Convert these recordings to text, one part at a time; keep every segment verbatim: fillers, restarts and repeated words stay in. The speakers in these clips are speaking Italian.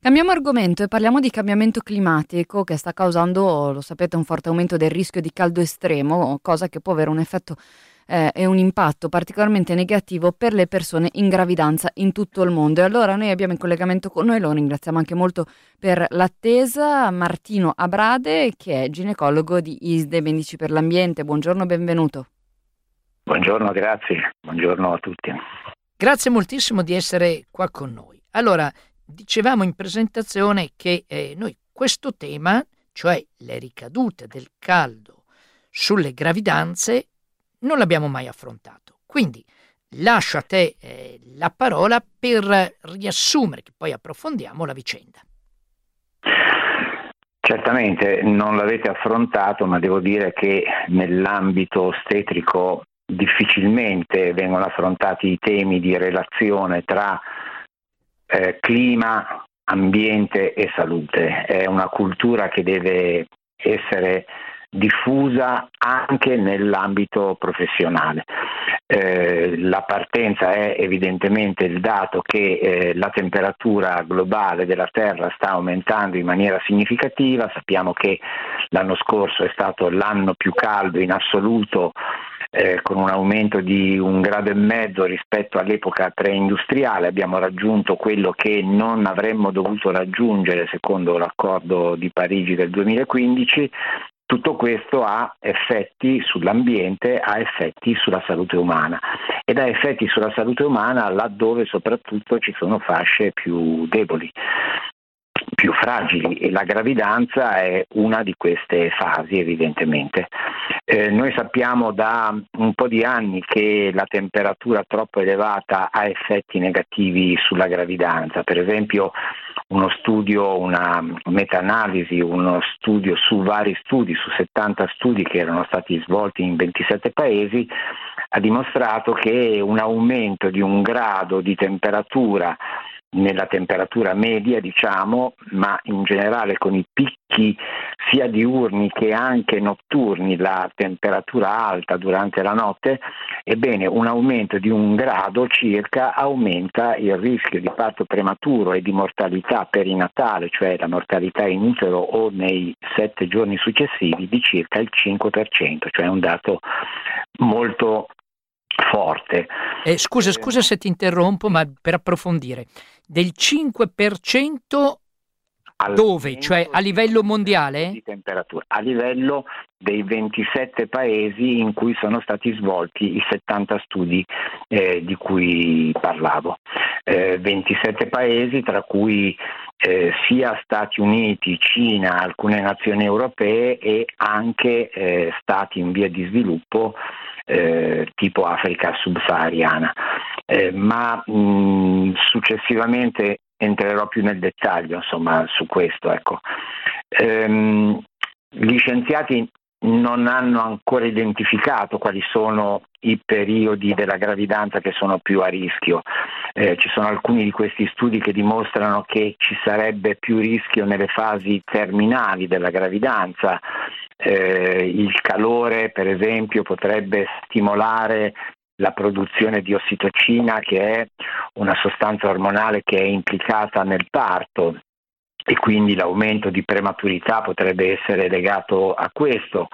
Cambiamo argomento e parliamo di cambiamento climatico che sta causando, lo sapete, un forte aumento del rischio di caldo estremo, cosa che può avere un effetto eh, e un impatto particolarmente negativo per le persone in gravidanza in tutto il mondo. E allora noi abbiamo in collegamento con noi, lo ringraziamo anche molto per l'attesa, Martino Abrade, che è ginecologo di I S D E Medici per l'Ambiente. Buongiorno, benvenuto. Buongiorno, grazie. Buongiorno a tutti. Grazie moltissimo di essere qua con noi. Allora, dicevamo in presentazione che eh, noi questo tema, cioè le ricadute del caldo sulle gravidanze, non l'abbiamo mai affrontato. Quindi lascio a te eh, la parola per riassumere, che poi approfondiamo la vicenda. Certamente non l'avete affrontato, ma devo dire che nell'ambito ostetrico difficilmente vengono affrontati i temi di relazione tra eh, clima, ambiente e salute. È una cultura che deve essere diffusa anche nell'ambito professionale. Eh, la partenza è evidentemente il dato che eh, la temperatura globale della Terra sta aumentando in maniera significativa. Sappiamo che l'anno scorso è stato l'anno più caldo in assoluto, eh, con un aumento di un grado e mezzo rispetto all'epoca preindustriale. Abbiamo raggiunto quello che non avremmo dovuto raggiungere secondo l'accordo di Parigi del duemilaquindici. Tutto questo ha effetti sull'ambiente, ha effetti sulla salute umana ed ha effetti sulla salute umana laddove soprattutto ci sono fasce più deboli, più fragili, e la gravidanza è una di queste fasi evidentemente. Eh, noi sappiamo da un po' di anni che la temperatura troppo elevata ha effetti negativi sulla gravidanza. Per esempio uno studio, una meta-analisi, uno studio su vari studi, su settanta studi che erano stati svolti in ventisette paesi, ha dimostrato che un aumento di un grado di temperatura nella temperatura media, diciamo, ma in generale con i picchi sia diurni che anche notturni, la temperatura alta durante la notte, ebbene un aumento di un grado circa aumenta il rischio di parto prematuro e di mortalità perinatale, cioè la mortalità in utero o nei sette giorni successivi, di circa il cinque per cento, cioè un dato molto forte. Eh, scusa, scusa se ti interrompo, ma per approfondire, del cinque per cento dove? Cioè a livello mondiale? Di temperatura, a livello dei ventisette paesi in cui sono stati svolti i settanta studi eh, di cui parlavo. Eh, ventisette paesi, tra cui eh, sia Stati Uniti, Cina, alcune nazioni europee e anche eh, stati in via di sviluppo eh, tipo Africa subsahariana. Eh, ma mh, successivamente entrerò più nel dettaglio, insomma, su questo. Ecco. Ehm, gli scienziati non hanno ancora identificato quali sono i periodi della gravidanza che sono più a rischio. Eh, ci sono alcuni di questi studi che dimostrano che ci sarebbe più rischio nelle fasi terminali della gravidanza. Eh, il calore, per esempio, potrebbe stimolare la produzione di ossitocina, che è una sostanza ormonale che è implicata nel parto, e quindi l'aumento di prematurità potrebbe essere legato a questo,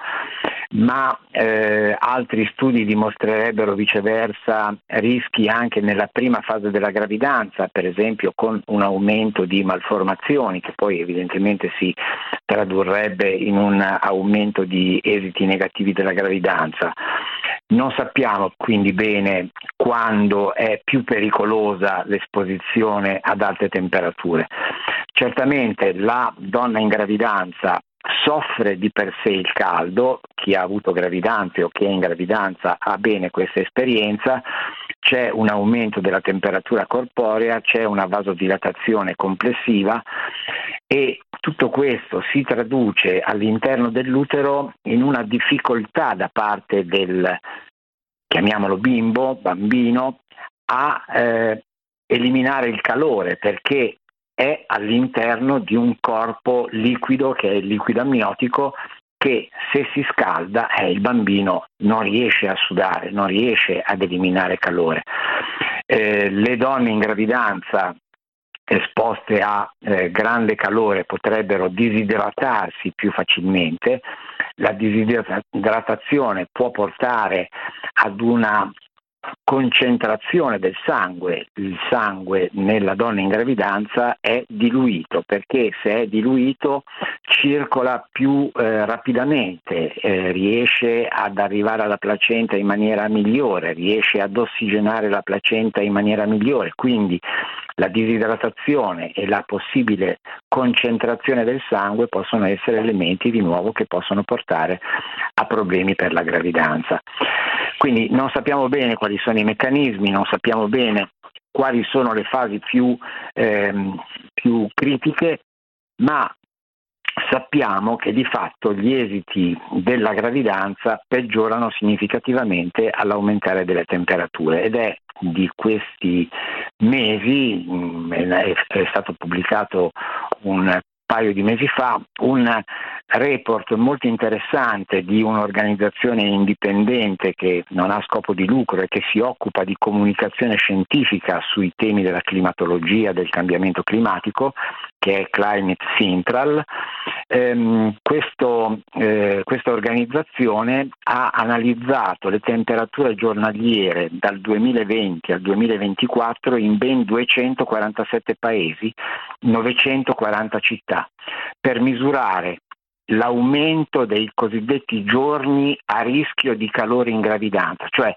ma eh, altri studi dimostrerebbero viceversa rischi anche nella prima fase della gravidanza, per esempio con un aumento di malformazioni che poi evidentemente si tradurrebbe in un aumento di esiti negativi della gravidanza. Non sappiamo quindi bene quando è più pericolosa l'esposizione ad alte temperature. Certamente la donna in gravidanza soffre di per sé il caldo, chi ha avuto gravidanze o chi è in gravidanza ha bene questa esperienza, c'è un aumento della temperatura corporea, c'è una vasodilatazione complessiva e tutto questo si traduce all'interno dell'utero in una difficoltà da parte del, chiamiamolo bimbo, bambino, a eh, eliminare il calore, perché è all'interno di un corpo liquido che è il liquido amniotico che se si scalda eh, il bambino non riesce a sudare, non riesce ad eliminare calore. Eh, le donne in gravidanza esposte a eh, grande calore potrebbero disidratarsi più facilmente. La disidratazione può portare ad una concentrazione del sangue. Il sangue nella donna in gravidanza è diluito, perché se è diluito circola più eh, rapidamente, eh, riesce ad arrivare alla placenta in maniera migliore, riesce ad ossigenare la placenta in maniera migliore, quindi la disidratazione e la possibile concentrazione del sangue possono essere elementi di nuovo che possono portare a problemi per la gravidanza. Quindi non sappiamo bene quali sono i meccanismi, non sappiamo bene quali sono le fasi più, ehm, più critiche, ma sappiamo che di fatto gli esiti della gravidanza peggiorano significativamente all'aumentare delle temperature, ed è di questi mesi, è stato pubblicato un paio di mesi fa, un report molto interessante di un'organizzazione indipendente che non ha scopo di lucro e che si occupa di comunicazione scientifica sui temi della climatologia, del cambiamento climatico, che è Climate Central. Ehm, questo, eh, questa organizzazione ha analizzato le temperature giornaliere dal duemilaventi al duemilaventiquattro in ben duecentoquarantasette paesi, novecentoquaranta città, per misurare l'aumento dei cosiddetti giorni a rischio di calore in gravidanza, cioè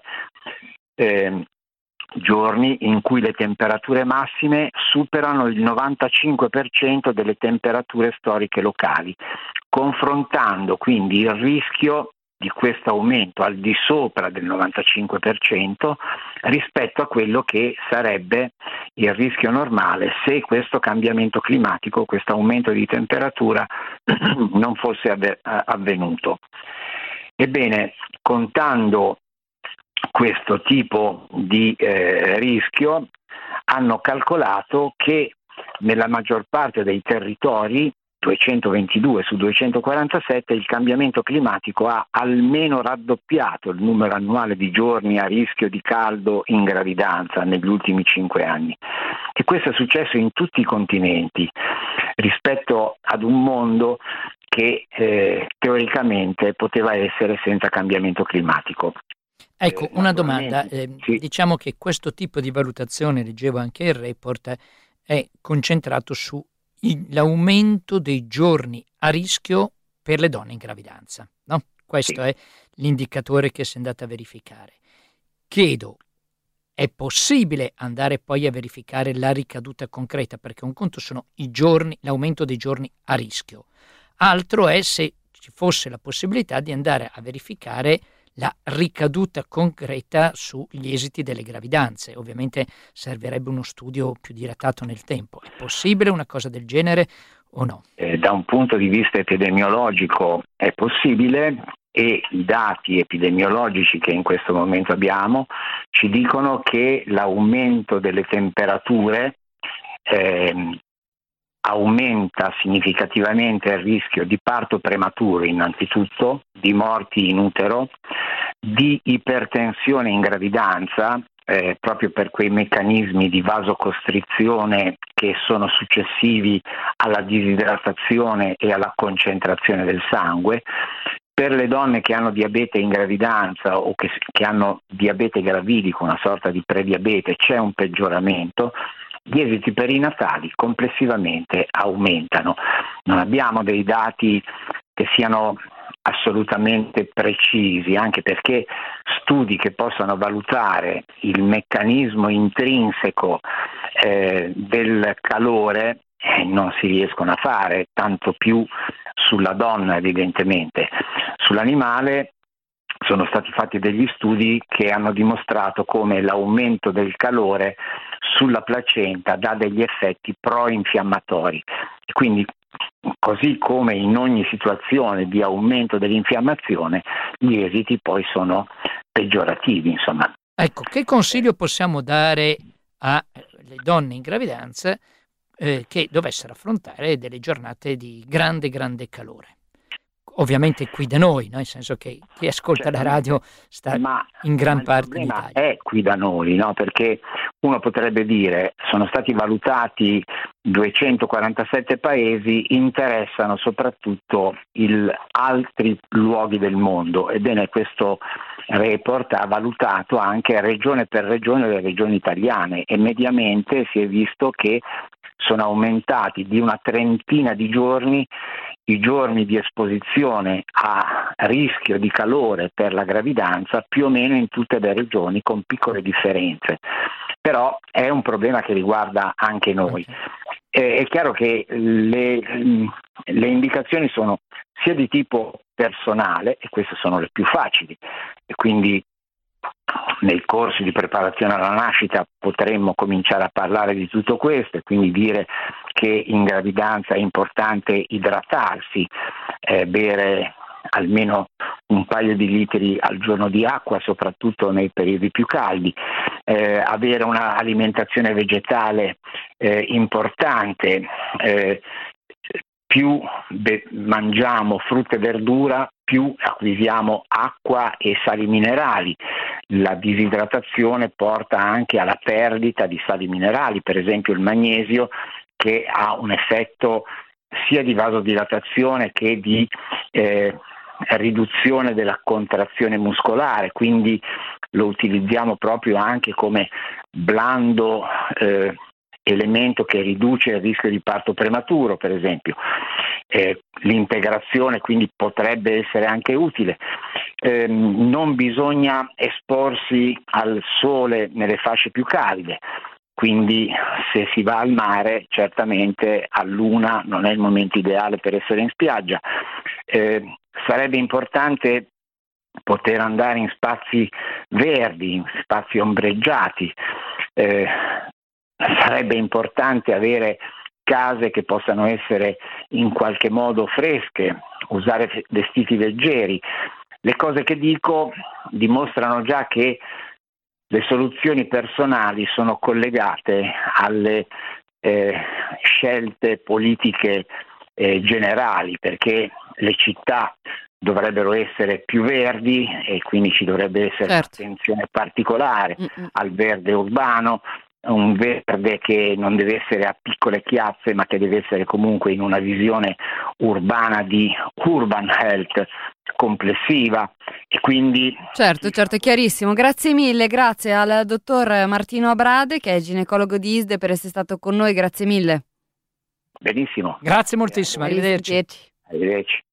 eh, giorni in cui le temperature massime superano il novantacinque per cento delle temperature storiche locali, confrontando quindi il rischio di questo aumento al di sopra del novantacinque per cento rispetto a quello che sarebbe il rischio normale se questo cambiamento climatico, questo aumento di temperatura non fosse avve- avvenuto. Ebbene, contando questo tipo di eh, rischio, hanno calcolato che nella maggior parte dei territori, duecentoventidue su duecentoquarantasette, il cambiamento climatico ha almeno raddoppiato il numero annuale di giorni a rischio di caldo in gravidanza negli ultimi cinque anni. E questo è successo in tutti i continenti, rispetto ad un mondo che eh, teoricamente poteva essere senza cambiamento climatico. Ecco, Eh, una domanda. Eh, sì. Diciamo che questo tipo di valutazione, leggevo anche il report, è concentrato sull'aumento dei giorni a rischio per le donne in gravidanza, no? Questo Sì. è l'indicatore che si è andato a verificare. Chiedo, è possibile andare poi a verificare la ricaduta concreta? Perché un conto sono i giorni, l'aumento dei giorni a rischio. Altro è se ci fosse la possibilità di andare a verificare la ricaduta concreta sugli esiti delle gravidanze. Ovviamente servirebbe uno studio più dilatato nel tempo. È possibile una cosa del genere o no? Eh, da un punto di vista epidemiologico è possibile, e i dati epidemiologici che in questo momento abbiamo ci dicono che l'aumento delle temperature eh, aumenta significativamente il rischio di parto prematuro innanzitutto, di morti in utero, di ipertensione in gravidanza, eh, proprio per quei meccanismi di vasocostrizione che sono successivi alla disidratazione e alla concentrazione del sangue. Per le donne che hanno diabete in gravidanza o che, che hanno diabete gravidico, una sorta di prediabete, c'è un peggioramento. Gli esiti perinatali complessivamente aumentano. Non abbiamo dei dati che siano assolutamente precisi, anche perché studi che possano valutare il meccanismo intrinseco eh, del calore eh, non si riescono a fare, tanto più sulla donna evidentemente. Sull'animale sono stati fatti degli studi che hanno dimostrato come l'aumento del calore sulla placenta dà degli effetti pro-infiammatori. Quindi, così come in ogni situazione di aumento dell'infiammazione, gli esiti poi sono peggiorativi, insomma. Ecco, che consiglio possiamo dare alle donne in gravidanza eh, che dovessero affrontare delle giornate di grande, grande calore? ovviamente qui da noi, no? Nel senso che chi ascolta la radio sta ma, in gran ma parte il d'Italia. È qui da noi, no? Perché uno potrebbe dire sono stati valutati duecentoquarantasette paesi, interessano soprattutto il, altri luoghi del mondo. Ebbene, questo report ha valutato anche regione per regione le regioni italiane e mediamente si è visto che sono aumentati di una trentina di giorni i giorni di esposizione a rischio di calore per la gravidanza, più o meno in tutte le regioni, con piccole differenze. Però è un problema che riguarda anche noi. È chiaro che le, le indicazioni sono sia di tipo personale, e queste sono le più facili, e quindi nei corsi di preparazione alla nascita potremmo cominciare a parlare di tutto questo e quindi dire che in gravidanza è importante idratarsi, eh, bere almeno un paio di litri al giorno di acqua, soprattutto nei periodi più caldi, eh, avere un'alimentazione vegetale eh, importante, eh, più be- mangiamo frutta e verdura, più acquisiamo acqua e sali minerali. La disidratazione porta anche alla perdita di sali minerali, per esempio il magnesio, che ha un effetto sia di vasodilatazione che di eh, riduzione della contrazione muscolare, quindi lo utilizziamo proprio anche come blando eh, elemento che riduce il rischio di parto prematuro, per esempio. Eh, l'integrazione quindi potrebbe essere anche utile. Eh, non bisogna esporsi al sole nelle fasce più calde, quindi se si va al mare certamente a luna non è il momento ideale per essere in spiaggia. Eh, sarebbe importante poter andare in spazi verdi, in spazi ombreggiati. Eh, sarebbe importante avere case che possano essere in qualche modo fresche, usare vestiti leggeri. Le cose che dico dimostrano già che le soluzioni personali sono collegate alle eh, scelte politiche eh, generali, perché le città dovrebbero essere più verdi e quindi ci dovrebbe essere certo. un'attenzione particolare Mm-mm. al verde urbano, un verde che non deve essere a piccole chiazze ma che deve essere comunque in una visione urbana di urban health complessiva e quindi Certo, certo, è chiarissimo. Grazie mille, grazie al dottor Martino Abrade che è ginecologo di I S D E per essere stato con noi, grazie mille. benissimo. Grazie moltissimo, arrivederci. Arrivederci. Arrivederci.